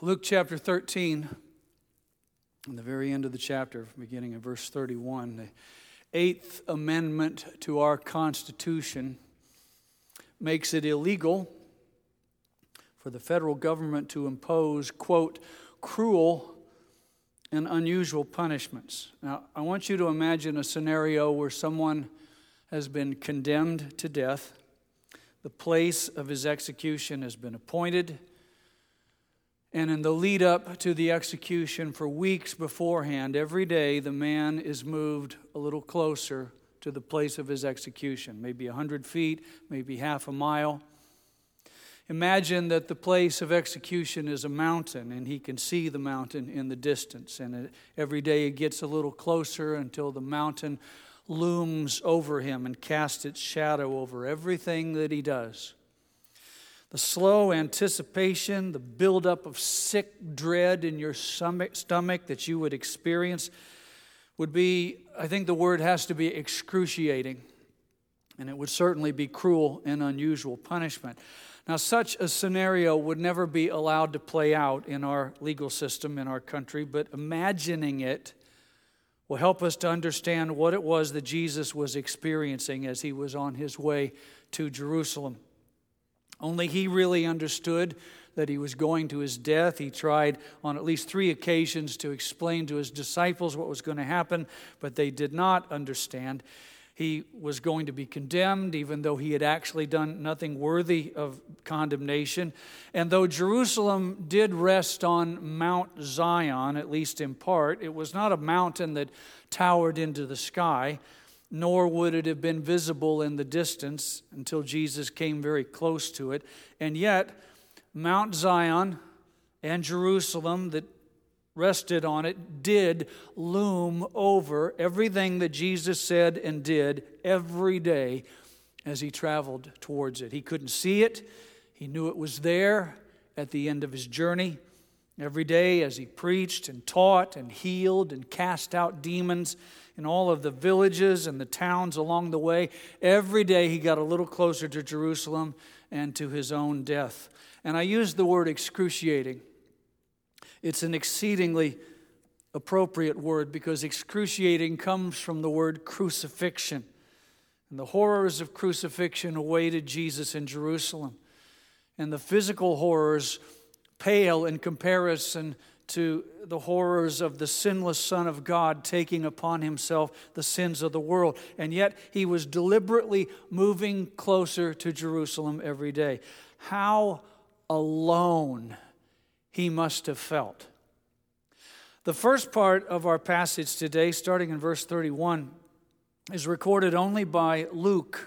Luke chapter 13, in the very end of the chapter, beginning in verse 31, the Eighth Amendment to our Constitution makes it illegal for the federal government to impose, quote, cruel and unusual punishments. Now, I want you to imagine a scenario where someone has been condemned to death. The place of his execution has been appointed. And in the lead up to the execution for weeks beforehand, every day the man is moved a little closer to the place of his execution, maybe 100 feet, maybe half a mile. Imagine that the place of execution is a mountain, and he can see the mountain in the distance. And every day it gets a little closer until the mountain looms over him and casts its shadow over everything that he does. The slow anticipation, the buildup of sick dread in your stomach that you would experience would be, I think the word has to be excruciating. And it would certainly be cruel and unusual punishment. Now, such a scenario would never be allowed to play out in our legal system in our country, but imagining it will help us to understand what it was that Jesus was experiencing as he was on his way to Jerusalem. Only he really understood that he was going to his death. He tried on at least 3 occasions to explain to his disciples what was going to happen, but they did not understand. He was going to be condemned, even though he had actually done nothing worthy of condemnation. And though Jerusalem did rest on Mount Zion, at least in part, it was not a mountain that towered into the sky, nor would it have been visible in the distance until Jesus came very close to it. And yet, Mount Zion and Jerusalem that rested on it did loom over everything that Jesus said and did every day as he traveled towards it. He couldn't see it. He knew it was there at the end of his journey. Every day as he preached and taught and healed and cast out demons in all of the villages and the towns along the way, every day he got a little closer to Jerusalem and to his own death. And I use the word excruciating. It's an exceedingly appropriate word because excruciating comes from the word crucifixion. And the horrors of crucifixion awaited Jesus in Jerusalem. And the physical horrors pale in comparison to the horrors of the sinless Son of God taking upon himself the sins of the world. And yet he was deliberately moving closer to Jerusalem every day. How alone he must have felt. The first part of our passage today, starting in verse 31, is recorded only by Luke.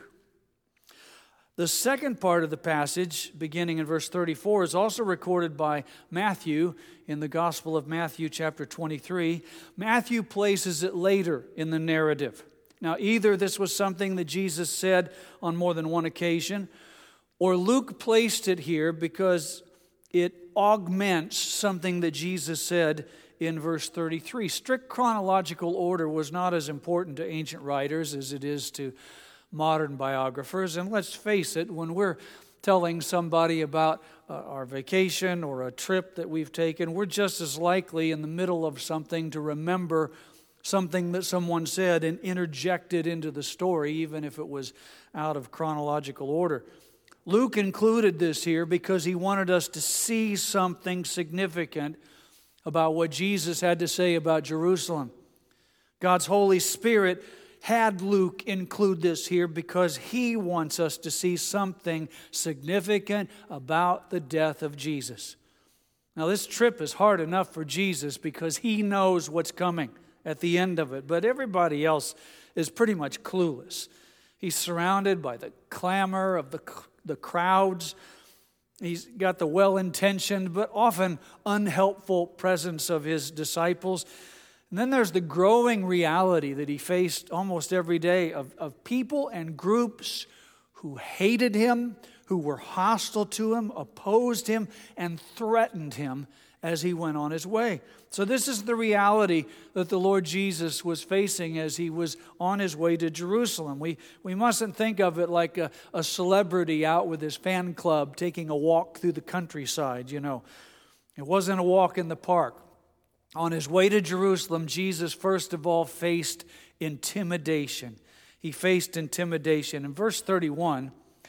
The second part of the passage, beginning in verse 34, is also recorded by Matthew in the Gospel of Matthew, chapter 23. Matthew places it later in the narrative. Now, either this was something that Jesus said on more than one occasion, or Luke placed it here because it augments something that Jesus said in verse 33. Strict chronological order was not as important to ancient writers as it is to modern biographers. And let's face it, when we're telling somebody about our vacation or a trip that we've taken, we're just as likely in the middle of something to remember something that someone said and interject it into the story, even if it was out of chronological order. Luke included this here because he wanted us to see something significant about what Jesus had to say about Jerusalem. God's Holy Spirit had Luke include this here because he wants us to see something significant about the death of Jesus. Now, this trip is hard enough for Jesus because he knows what's coming at the end of it, but everybody else is pretty much clueless. He's surrounded by the clamor of the crowds. He's got the well-intentioned but often unhelpful presence of his disciples. And then there's the growing reality that he faced almost every day of people and groups who hated him, who were hostile to him, opposed him, and threatened him as he went on his way. So this is the reality that the Lord Jesus was facing as he was on his way to Jerusalem. We mustn't think of it like a celebrity out with his fan club taking a walk through the countryside, you know. It wasn't a walk in the park. On his way to Jerusalem, Jesus first of all faced intimidation. He faced intimidation. In verse 31,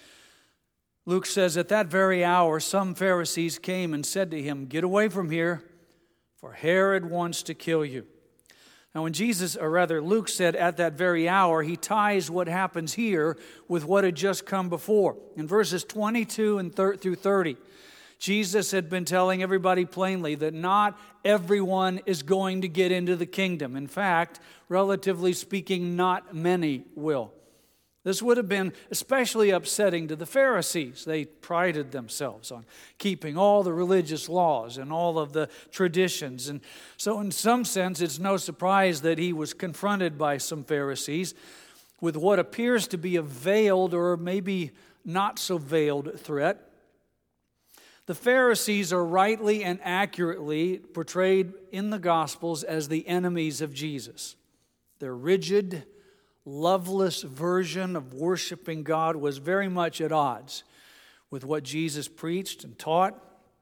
Luke says, "At that very hour, some Pharisees came and said to him, 'Get away from here, for Herod wants to kill you.'" Now when Luke said at that very hour, he ties what happens here with what had just come before. In verses 22 through 30, Jesus had been telling everybody plainly that not everyone is going to get into the kingdom. In fact, relatively speaking, not many will. This would have been especially upsetting to the Pharisees. They prided themselves on keeping all the religious laws and all of the traditions. And so in some sense, it's no surprise that he was confronted by some Pharisees with what appears to be a veiled or maybe not so veiled threat. The Pharisees are rightly and accurately portrayed in the Gospels as the enemies of Jesus. Their rigid, loveless version of worshiping God was very much at odds with what Jesus preached and taught.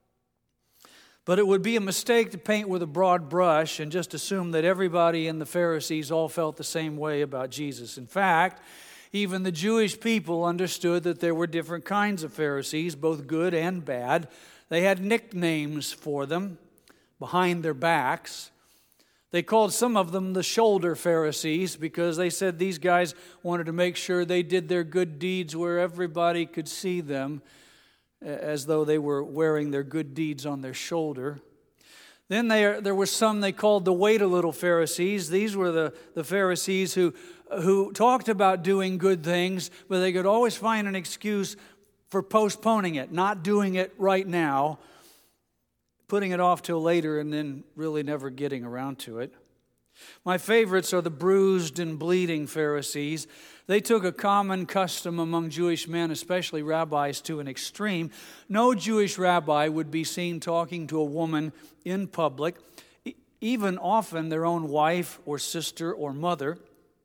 But it would be a mistake to paint with a broad brush and just assume that everybody in the Pharisees all felt the same way about Jesus. In fact, even the Jewish people understood that there were different kinds of Pharisees, both good and bad. They had nicknames for them behind their backs. They called some of them the shoulder Pharisees because they said these guys wanted to make sure they did their good deeds where everybody could see them, as though they were wearing their good deeds on their shoulder. Then there were some they called the wait a little Pharisees. These were the Pharisees who talked about doing good things, but they could always find an excuse for postponing it, not doing it right now, putting it off till later, and then really never getting around to it. My favorites are the bruised and bleeding Pharisees. They took a common custom among Jewish men, especially rabbis, to an extreme. No Jewish rabbi would be seen talking to a woman in public, even often their own wife or sister or mother.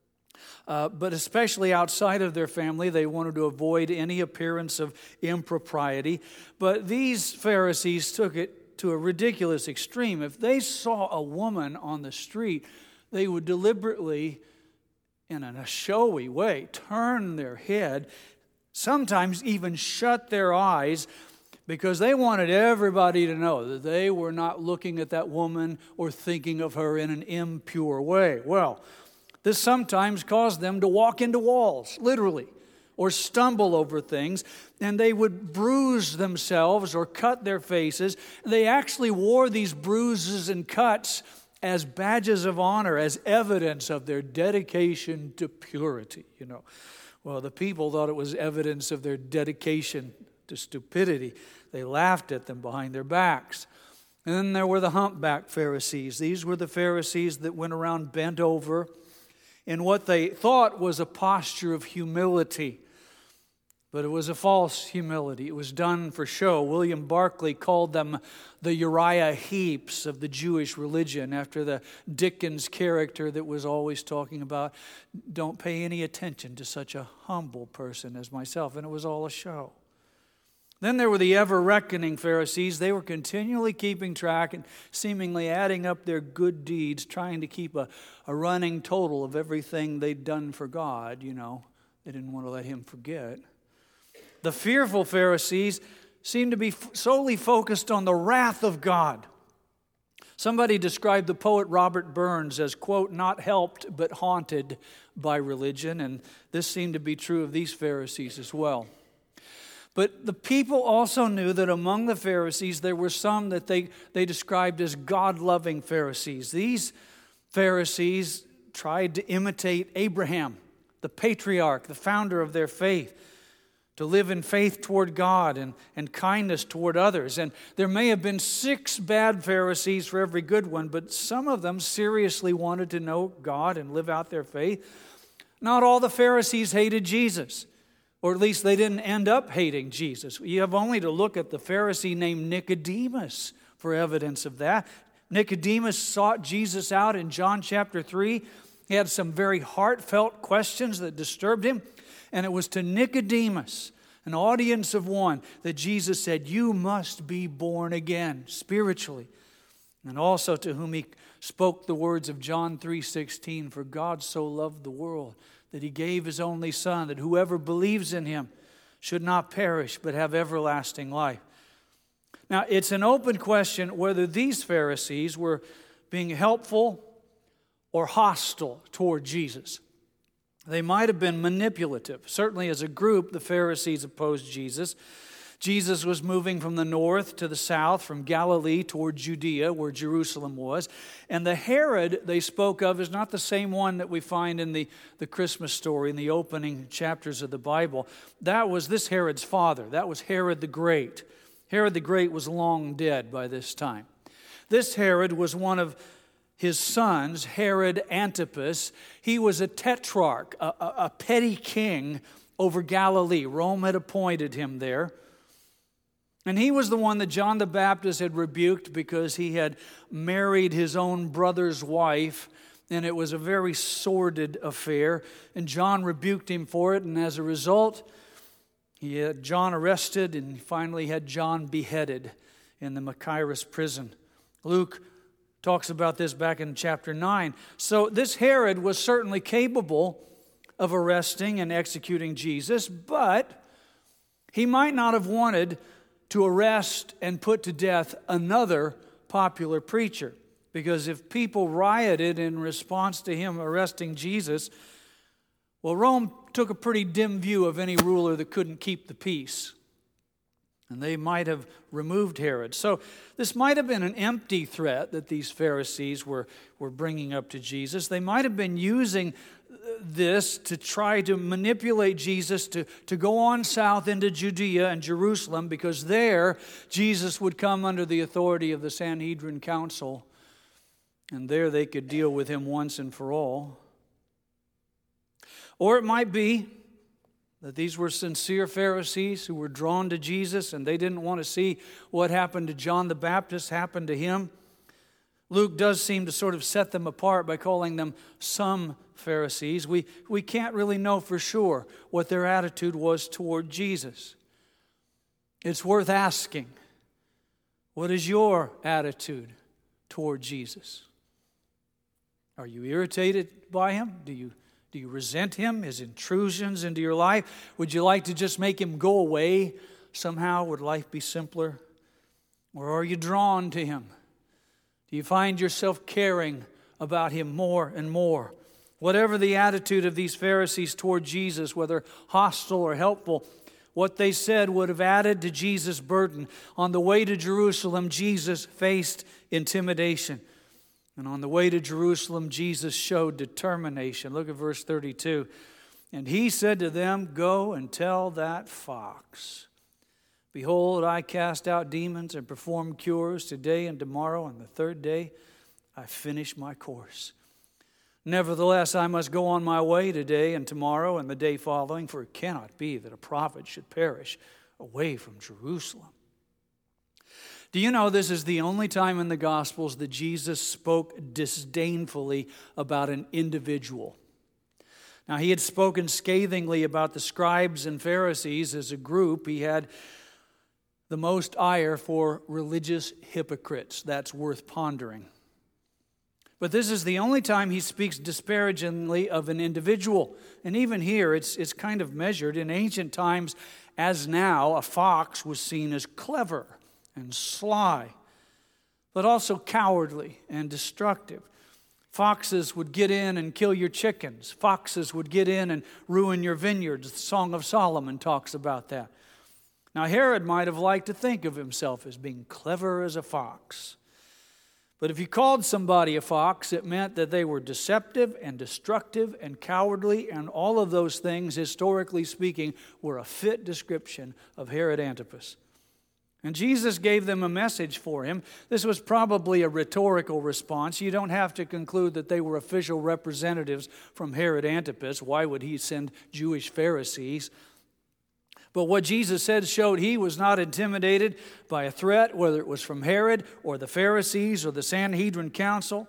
But especially outside of their family, they wanted to avoid any appearance of impropriety. But these Pharisees took it to a ridiculous extreme. If they saw a woman on the street, they would deliberately, in a showy way, turn their head, sometimes even shut their eyes, because they wanted everybody to know that they were not looking at that woman or thinking of her in an impure way. Well, this sometimes caused them to walk into walls, literally, or stumble over things, and they would bruise themselves or cut their faces. They actually wore these bruises and cuts as badges of honor, as evidence of their dedication to purity. Well, the people thought it was evidence of their dedication to stupidity. They laughed at them behind their backs. And then there were the humpback Pharisees. These were the Pharisees that went around bent over in what they thought was a posture of humility. But it was a false humility. It was done for show. William Barclay called them the Uriah Heeps of the Jewish religion, after the Dickens character that was always talking about, don't pay any attention to such a humble person as myself. And it was all a show. Then there were the ever-reckoning Pharisees. They were continually keeping track and seemingly adding up their good deeds, trying to keep a running total of everything they'd done for God. They didn't want to let him forget. The fearful Pharisees seemed to be solely focused on the wrath of God. Somebody described the poet Robert Burns as, quote, not helped but haunted by religion, and this seemed to be true of these Pharisees as well. But the people also knew that among the Pharisees there were some that they described as God-loving Pharisees. These Pharisees tried to imitate Abraham, the patriarch, the founder of their faith, to live in faith toward God and kindness toward others. And there may have been 6 bad Pharisees for every good one, but some of them seriously wanted to know God and live out their faith. Not all the Pharisees hated Jesus, or at least they didn't end up hating Jesus. You have only to look at the Pharisee named Nicodemus for evidence of that. Nicodemus sought Jesus out in John chapter 3. He had some very heartfelt questions that disturbed him. And it was to Nicodemus, an audience of one, that Jesus said, you must be born again spiritually. And also to whom he spoke the words of John 3:16, for God so loved the world that he gave his only Son, that whoever believes in him should not perish but have everlasting life. Now, it's an open question whether these Pharisees were being helpful or hostile toward Jesus. They might have been manipulative. Certainly as a group, the Pharisees opposed Jesus. Jesus was moving from the north to the south, from Galilee toward Judea, where Jerusalem was. And the Herod they spoke of is not the same one that we find in the Christmas story, in the opening chapters of the Bible. That was this Herod's father. That was Herod the Great. Herod the Great was long dead by this time. This Herod was one of his sons, Herod Antipas. He was a tetrarch, a petty king over Galilee. Rome had appointed him there. And he was the one that John the Baptist had rebuked because he had married his own brother's wife, and it was a very sordid affair. And John rebuked him for it, and as a result, he had John arrested, and finally had John beheaded in the Machaerus prison. Luke talks about this back in chapter 9. So this Herod was certainly capable of arresting and executing Jesus, but he might not have wanted to arrest and put to death another popular preacher. Because if people rioted in response to him arresting Jesus, well, Rome took a pretty dim view of any ruler that couldn't keep the peace. And they might have removed Herod. So this might have been an empty threat that these Pharisees were bringing up to Jesus. They might have been using this to try to manipulate Jesus to go on south into Judea and Jerusalem, because there Jesus would come under the authority of the Sanhedrin Council, and there they could deal with him once and for all. Or it might be that these were sincere Pharisees who were drawn to Jesus, and they didn't want to see what happened to John the Baptist happen to him. Luke does seem to sort of set them apart by calling them some Pharisees. We can't really know for sure what their attitude was toward Jesus. It's worth asking, what is your attitude toward Jesus? Are you irritated by him? Do you resent him, his intrusions into your life? Would you like to just make him go away somehow? Would life be simpler? Or are you drawn to him? Do you find yourself caring about him more and more? Whatever the attitude of these Pharisees toward Jesus, whether hostile or helpful, what they said would have added to Jesus' burden. On the way to Jerusalem, Jesus faced intimidation. And on the way to Jerusalem, Jesus showed determination. Look at verse 32. And he said to them, go and tell that fox, behold, I cast out demons and perform cures today and tomorrow, and the third day I finish my course. Nevertheless, I must go on my way today and tomorrow and the day following, for it cannot be that a prophet should perish away from Jerusalem. Do you know this is the only time in the Gospels that Jesus spoke disdainfully about an individual? Now, he had spoken scathingly about the scribes and Pharisees as a group. He had the most ire for religious hypocrites. That's worth pondering. But this is the only time he speaks disparagingly of an individual. And even here, it's kind of measured. In ancient times, as now, a fox was seen as clever and sly, but also cowardly and destructive. Foxes would get in and kill your chickens. Foxes would get in and ruin your vineyards. The Song of Solomon talks about that. Now, Herod might have liked to think of himself as being clever as a fox. But if you called somebody a fox, it meant that they were deceptive and destructive and cowardly, and all of those things, historically speaking, were a fit description of Herod Antipas. And Jesus gave them a message for him. This was probably a rhetorical response. You don't have to conclude that they were official representatives from Herod Antipas. Why would he send Jewish Pharisees? But what Jesus said showed he was not intimidated by a threat, whether it was from Herod or the Pharisees or the Sanhedrin Council.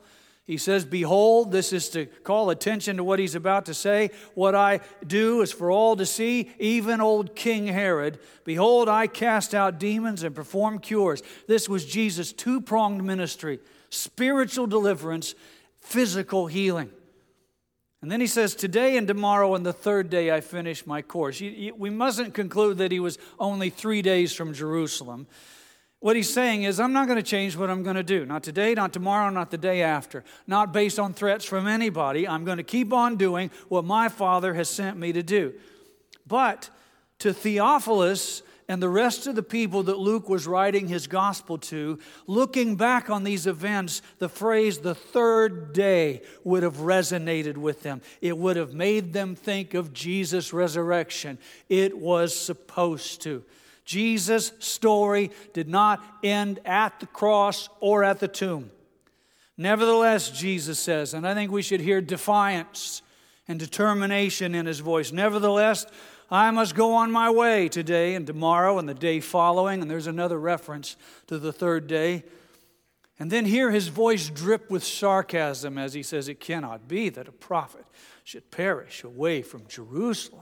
He says, behold, this is to call attention to what he's about to say. What I do is for all to see, even old King Herod. Behold, I cast out demons and perform cures. This was Jesus' two-pronged ministry: spiritual deliverance, physical healing. And then he says, today and tomorrow and the third day I finish my course. We mustn't conclude that he was only 3 days from Jerusalem. What he's saying is, I'm not going to change what I'm going to do. Not today, not tomorrow, not the day after. Not based on threats from anybody. I'm going to keep on doing what my Father has sent me to do. But to Theophilus and the rest of the people that Luke was writing his gospel to, looking back on these events, the phrase "the third day" would have resonated with them. It would have made them think of Jesus' resurrection. It was supposed to. Jesus' story did not end at the cross or at the tomb. Nevertheless, Jesus says, and I think we should hear defiance and determination in his voice. Nevertheless, I must go on my way today and tomorrow and the day following. And there's another reference to the third day. And then hear his voice drip with sarcasm as he says, it cannot be that a prophet should perish away from Jerusalem.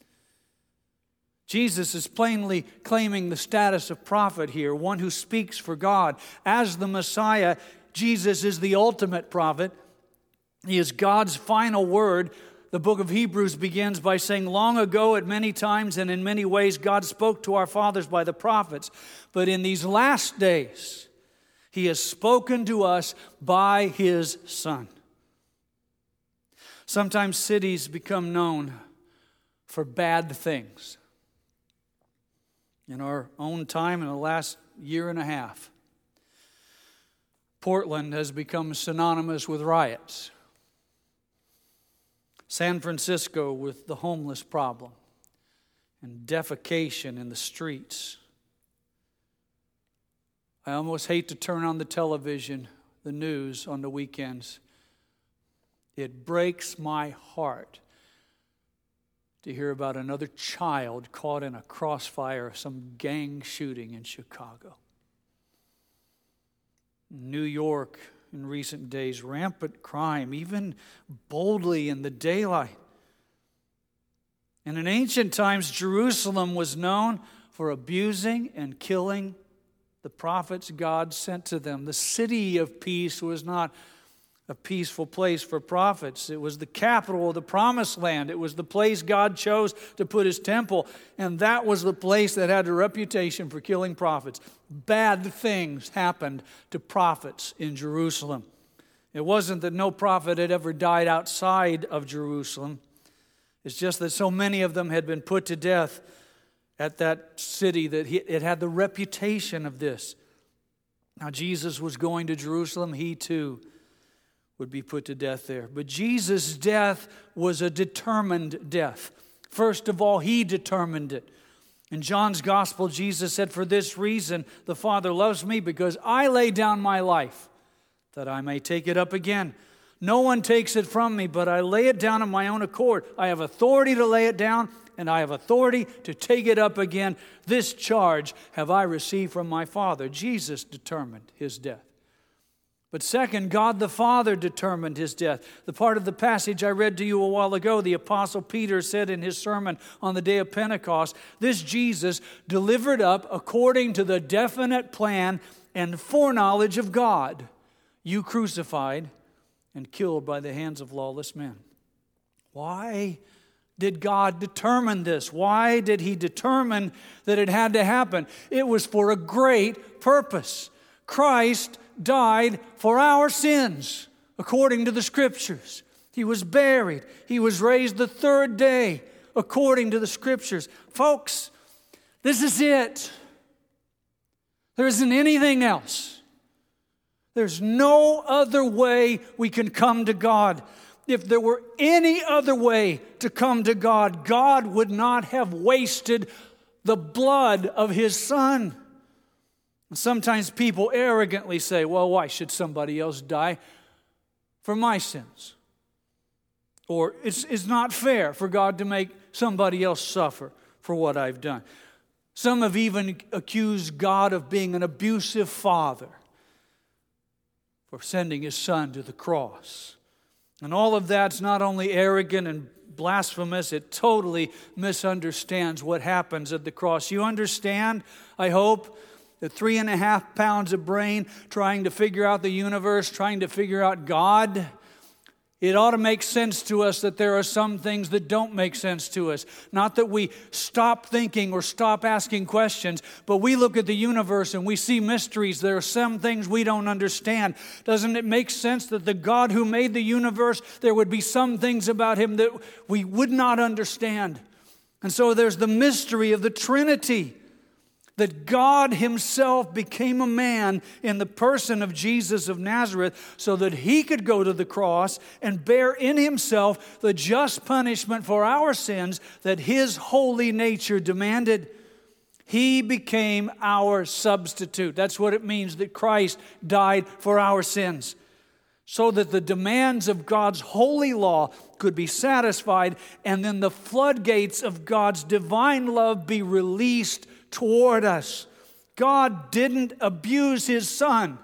Jesus is plainly claiming the status of prophet here, one who speaks for God. As the Messiah, Jesus is the ultimate prophet. He is God's final word. The book of Hebrews begins by saying, long ago at many times and in many ways God spoke to our fathers by the prophets. But in these last days, he has spoken to us by his Son. Sometimes cities become known for bad things. In our own time, in the last year and a half, Portland has become synonymous with riots. San Francisco with the homeless problem and defecation in the streets. I almost hate to turn on the television, the news on the weekends. It breaks my heart to hear about another child caught in a crossfire of some gang shooting in Chicago. New York, in recent days, rampant crime, even boldly in the daylight. And in ancient times, Jerusalem was known for abusing and killing the prophets God sent to them. The city of peace was not a peaceful place for prophets. It was the capital of the promised land. It was the place God chose to put his temple. And that was the place that had a reputation for killing prophets. Bad things happened to prophets in Jerusalem. It wasn't that no prophet had ever died outside of Jerusalem. It's just that so many of them had been put to death at that city that it had the reputation of this. Now Jesus was going to Jerusalem. He too would be put to death there. But Jesus' death was a determined death. First of all, he determined it. In John's gospel, Jesus said, for this reason the Father loves me, because I lay down my life that I may take it up again. No one takes it from me, but I lay it down on my own accord. I have authority to lay it down, and I have authority to take it up again. This charge have I received from my Father. Jesus determined his death. But second, God the Father determined his death. The part of the passage I read to you a while ago, the Apostle Peter said in his sermon on the day of Pentecost, this Jesus delivered up according to the definite plan and foreknowledge of God, you crucified and killed by the hands of lawless men. Why did God determine this? Why did he determine that it had to happen? It was for a great purpose. Christ died for our sins, according to the Scriptures. He was buried. He was raised the third day, according to the Scriptures. Folks, this is it. There isn't anything else. There's no other way we can come to God. If there were any other way to come to God, God would not have wasted the blood of his Son. Sometimes people arrogantly say, well, why should somebody else die for my sins? Or it's not fair for God to make somebody else suffer for what I've done. Some have even accused God of being an abusive father for sending His Son to the cross. And all of that's not only arrogant and blasphemous, it totally misunderstands what happens at the cross. You understand, I hope, the 3.5 pounds of brain trying to figure out the universe, trying to figure out God. It ought to make sense to us that there are some things that don't make sense to us. Not that we stop thinking or stop asking questions, but we look at the universe and we see mysteries. There are some things we don't understand. Doesn't it make sense that the God who made the universe, there would be some things about Him that we would not understand? And so there's the mystery of the Trinity. That God Himself became a man in the person of Jesus of Nazareth so that He could go to the cross and bear in Himself the just punishment for our sins that His holy nature demanded. He became our substitute. That's what it means that Christ died for our sins. So that the demands of God's holy law could be satisfied and then the floodgates of God's divine love be released toward us. God didn't abuse His Son.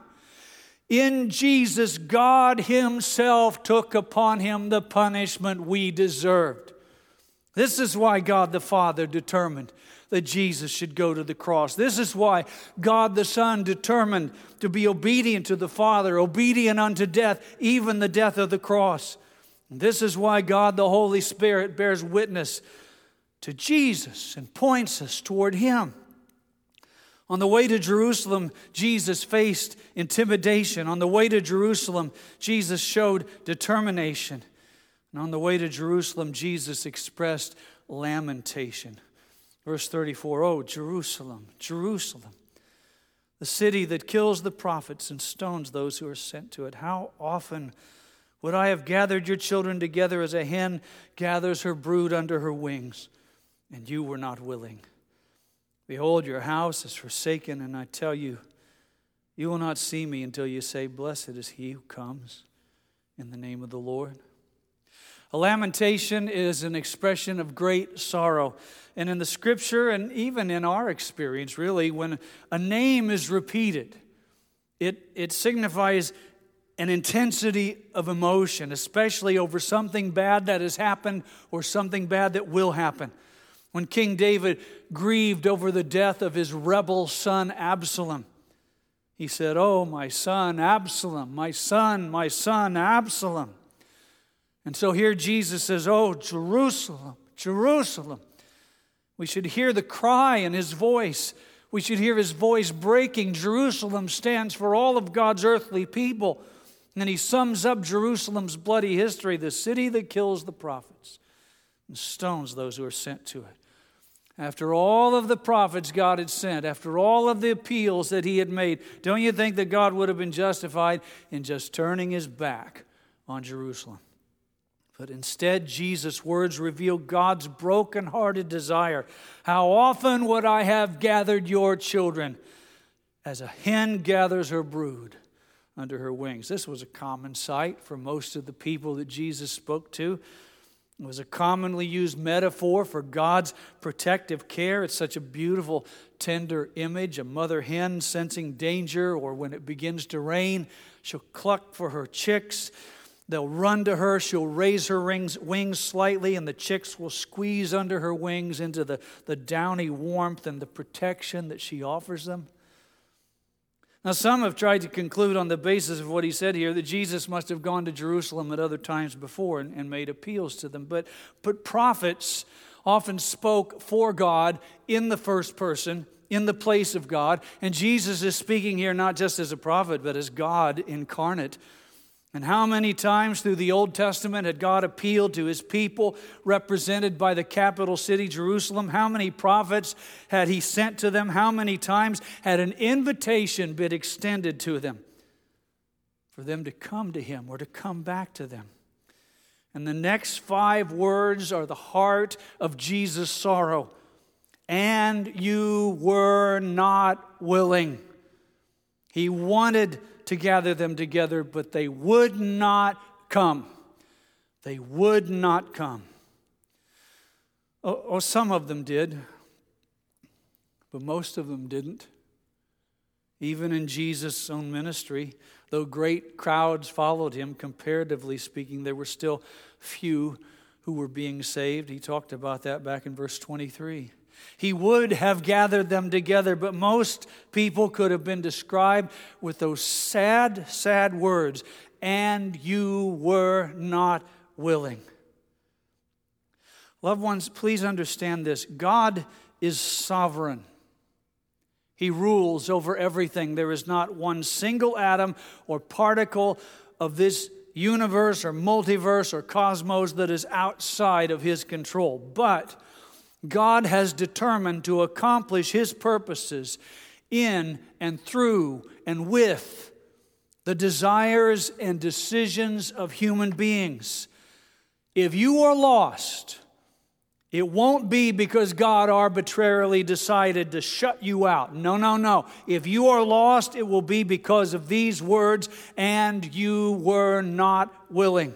In Jesus, God Himself took upon Him the punishment we deserved. This is why God the Father determined that Jesus should go to the cross. This is why God the Son determined to be obedient to the Father, obedient unto death, even the death of the cross. And this is why God the Holy Spirit bears witness to Jesus and points us toward Him. On the way to Jerusalem, Jesus faced intimidation. On the way to Jerusalem, Jesus showed determination. And on the way to Jerusalem, Jesus expressed lamentation. Verse 34, "Oh, Jerusalem, Jerusalem, the city that kills the prophets and stones those who are sent to it. How often would I have gathered your children together as a hen gathers her brood under her wings, and you were not willing. Behold, your house is forsaken, and I tell you, you will not see me until you say, Blessed is he who comes in the name of the Lord." A lamentation is an expression of great sorrow. And in the Scripture, and even in our experience, really, when a name is repeated, it signifies an intensity of emotion, especially over something bad that has happened or something bad that will happen. When King David grieved over the death of his rebel son Absalom, he said, "Oh, my son Absalom, my son Absalom." And so here Jesus says, "Oh, Jerusalem, Jerusalem." We should hear the cry in his voice. We should hear his voice breaking. Jerusalem stands for all of God's earthly people. And then he sums up Jerusalem's bloody history, the city that kills the prophets and stones those who are sent to it. After all of the prophets God had sent, after all of the appeals that he had made, don't you think that God would have been justified in just turning his back on Jerusalem? But instead, Jesus' words reveal God's broken-hearted desire. How often would I have gathered your children as a hen gathers her brood under her wings? This was a common sight for most of the people that Jesus spoke to. It was a commonly used metaphor for God's protective care. It's such a beautiful, tender image. A mother hen sensing danger, or when it begins to rain, she'll cluck for her chicks. They'll run to her. She'll raise her wings slightly, and the chicks will squeeze under her wings into the downy warmth and the protection that she offers them. Now, some have tried to conclude on the basis of what he said here that Jesus must have gone to Jerusalem at other times before and made appeals to them. But prophets often spoke for God in the first person, in the place of God. And Jesus is speaking here not just as a prophet, but as God incarnate. And how many times through the Old Testament had God appealed to his people represented by the capital city, Jerusalem? How many prophets had he sent to them? How many times had an invitation been extended to them for them to come to him or to come back to them? And the next 5 words are the heart of Jesus' sorrow. And you were not willing. He wanted to gather them together, but they would not come. They would not come. Oh, some of them did, but most of them didn't. Even in Jesus' own ministry, Though great crowds followed him, comparatively speaking, there were still few who were being saved. He talked about that back in verse 23. He would have gathered them together, but most people could have been described with those sad, sad words, "and you were not willing." Loved ones, please understand this. God is sovereign. He rules over everything. There is not one single atom or particle of this universe or multiverse or cosmos that is outside of His control. But God has determined to accomplish His purposes in and through and with the desires and decisions of human beings. If you are lost, it won't be because God arbitrarily decided to shut you out. No. If you are lost, it will be because of these words, "and you were not willing."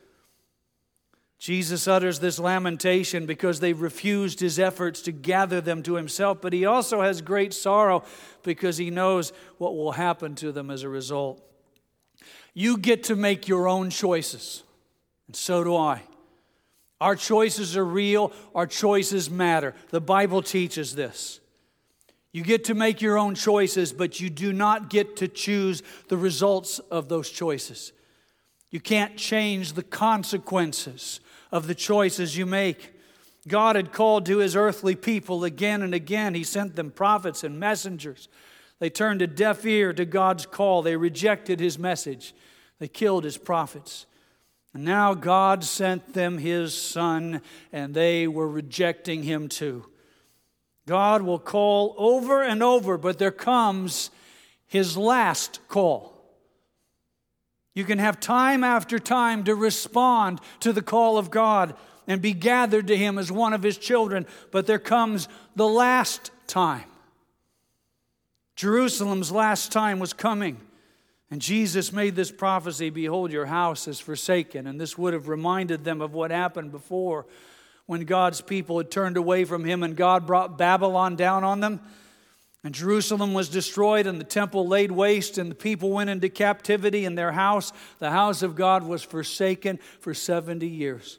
Jesus utters this lamentation because they refused His efforts to gather them to Himself, but He also has great sorrow because He knows what will happen to them as a result. You get to make your own choices, and so do I. Our choices are real. Our choices matter. The Bible teaches this. You get to make your own choices, but you do not get to choose the results of those choices. You can't change the consequences of the choices you make. God had called to His earthly people again and again. He sent them prophets and messengers. They turned a deaf ear to God's call. They rejected His message. They killed His prophets. And now God sent them His Son, and they were rejecting Him too. God will call over and over, but there comes His last call. You can have time after time to respond to the call of God and be gathered to Him as one of His children, but there comes the last time. Jerusalem's last time was coming. And Jesus made this prophecy, "Behold, your house is forsaken." And this would have reminded them of what happened before when God's people had turned away from Him and God brought Babylon down on them. And Jerusalem was destroyed and the temple laid waste and the people went into captivity and their house, the house of God, was forsaken for 70 years.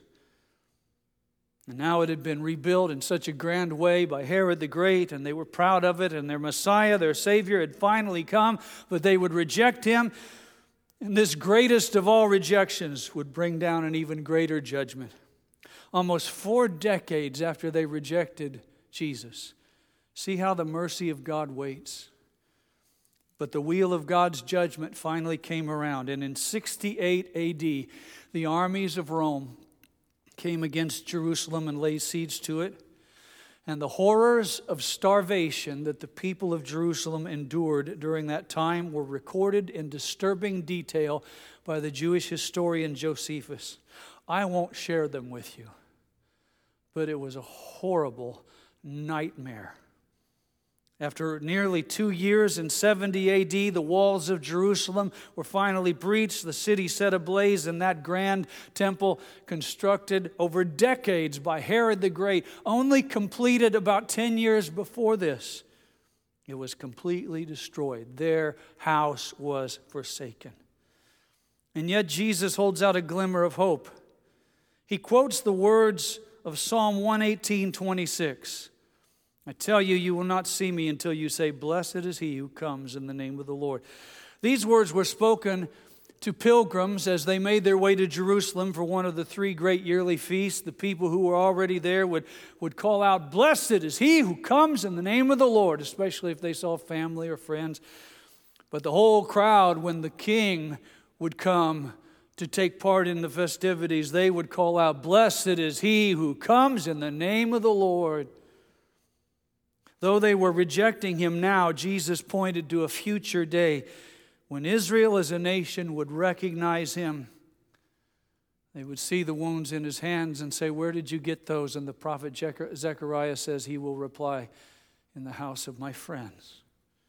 And now it had been rebuilt in such a grand way by Herod the Great, and they were proud of it, and their Messiah, their Savior, had finally come, but they would reject Him. And this greatest of all rejections would bring down an even greater judgment. Almost 4 decades after they rejected Jesus. See how the mercy of God waits. But the wheel of God's judgment finally came around, and in 68 AD, the armies of Rome came against Jerusalem and laid siege to it. And the horrors of starvation that the people of Jerusalem endured during that time were recorded in disturbing detail by the Jewish historian Josephus. I won't share them with you, but it was a horrible nightmare. After nearly 2 years in 70 AD, the walls of Jerusalem were finally breached, the city set ablaze, and that grand temple constructed over decades by Herod the Great, only completed about 10 years before this. It was completely destroyed. Their house was forsaken. And yet Jesus holds out a glimmer of hope. He quotes the words of Psalm 118:26. I tell you, you will not see me until you say, "Blessed is he who comes in the name of the Lord." These words were spoken to pilgrims as they made their way to Jerusalem for one of the 3 great yearly feasts. The people who were already there would call out, "Blessed is he who comes in the name of the Lord," especially if they saw family or friends. But the whole crowd, when the king would come to take part in the festivities, they would call out, "Blessed is he who comes in the name of the Lord." Though they were rejecting him now, Jesus pointed to a future day when Israel as a nation would recognize him. They would see the wounds in his hands and say, "Where did you get those?" And the prophet Zechariah says he will reply, "In the house of my friends."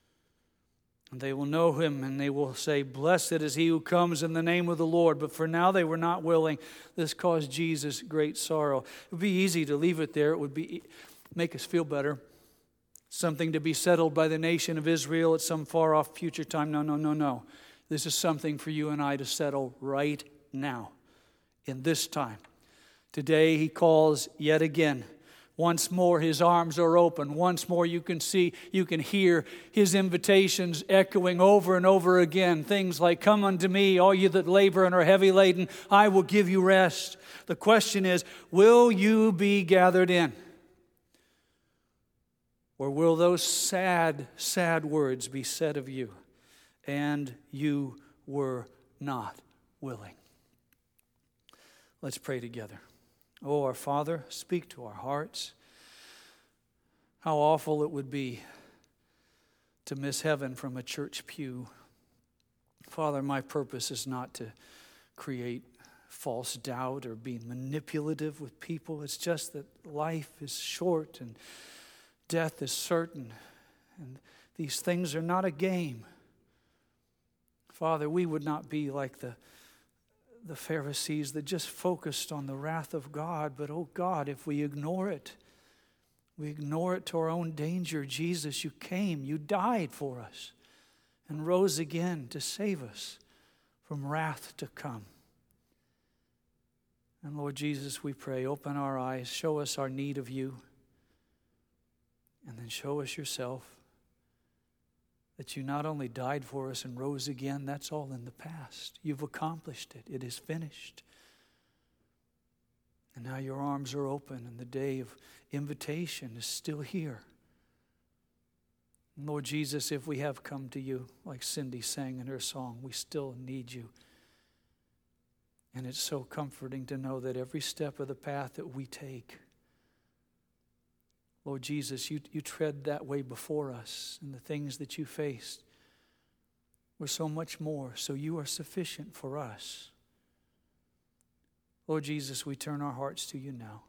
And they will know him and they will say, "Blessed is he who comes in the name of the Lord." But for now they were not willing. This caused Jesus great sorrow. It would be easy to leave it there. It would make us feel better. Something to be settled by the nation of Israel at some far-off future time. No. This is something for you and I to settle right now, in this time. Today He calls yet again. Once more His arms are open. Once more you can see, you can hear His invitations echoing over and over again. Things like, come unto me, all you that labor and are heavy laden, I will give you rest. The question is, will you be gathered in? Or will those sad, sad words be said of you? And you were not willing. Let's pray together. Oh, our Father, speak to our hearts. How awful it would be to miss heaven from a church pew. Father, my purpose is not to create false doubt or be manipulative with people. It's just that life is short and death is certain. And these things are not a game. Father, we would not be like the Pharisees that just focused on the wrath of God. But, oh God, if we ignore it to our own danger. Jesus, you came, you died for us, and rose again to save us from wrath to come. And Lord Jesus, we pray, open our eyes, show us our need of you, and then show us yourself, that you not only died for us and rose again, that's all in the past. You've accomplished it. It is finished. And now your arms are open and the day of invitation is still here. And Lord Jesus, if we have come to you, like Cindy sang in her song, we still need you. And it's so comforting to know that every step of the path that we take, Lord Jesus, you tread that way before us, and the things that you faced were so much more, so you are sufficient for us. Lord Jesus, we turn our hearts to you now.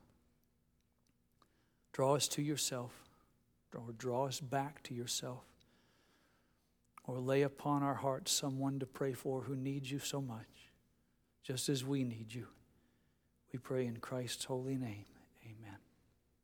Draw us to yourself, or draw us back to yourself, or lay upon our hearts someone to pray for who needs you so much, just as we need you. We pray in Christ's holy name.